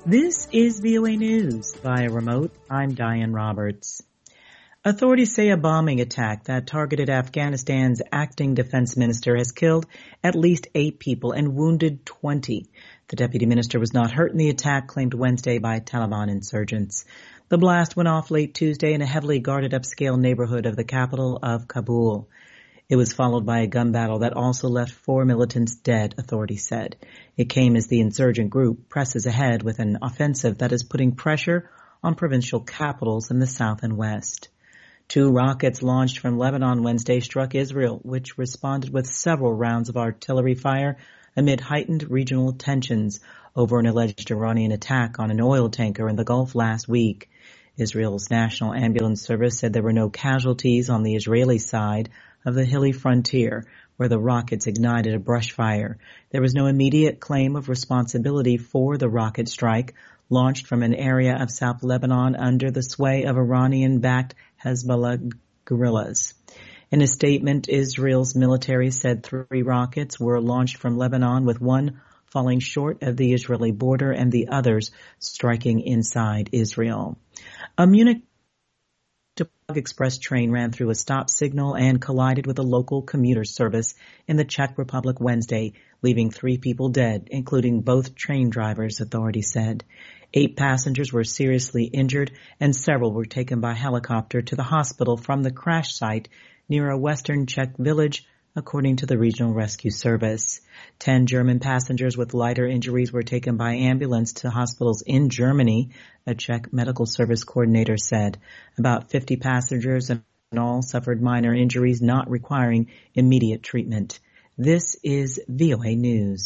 This is VOA News via remote. I'm Diane Roberts. Authorities say a bombing attack that targeted Afghanistan's acting defense minister has killed at least 8 people and wounded 20. The deputy minister was not hurt in the attack claimed Wednesday by Taliban insurgents. The blast went off late Tuesday in a heavily guarded upscale neighborhood of the capital of Kabul. It was followed by a gun battle that also left 4 militants dead, authorities said. It came as the insurgent group presses ahead with an offensive that is putting pressure on provincial capitals in the south and west. 2 rockets launched from Lebanon Wednesday struck Israel, which responded with several rounds of artillery fire amid heightened regional tensions over an alleged Iranian attack on an oil tanker in the Gulf last week. Israel's National Ambulance Service said there were no casualties on the Israeli side of the hilly frontier, where the rockets ignited a brush fire. There was no immediate claim of responsibility for the rocket strike launched from an area of South Lebanon under the sway of Iranian-backed Hezbollah guerrillas. In a statement, Israel's military said 3 rockets were launched from Lebanon, with 1 falling short of the Israeli border and the others striking inside Israel. A Munich express train ran through a stop signal and collided with a local commuter service in the Czech Republic Wednesday, leaving 3 people dead, including both train drivers, authorities said. 8 passengers were seriously injured and several were taken by helicopter to the hospital from the crash site near a western Czech village, according to the regional rescue service. 10 German passengers with lighter injuries were taken by ambulance to hospitals in Germany, a Czech medical service coordinator said. About 50 passengers in all suffered minor injuries not requiring immediate treatment. This is VOA News.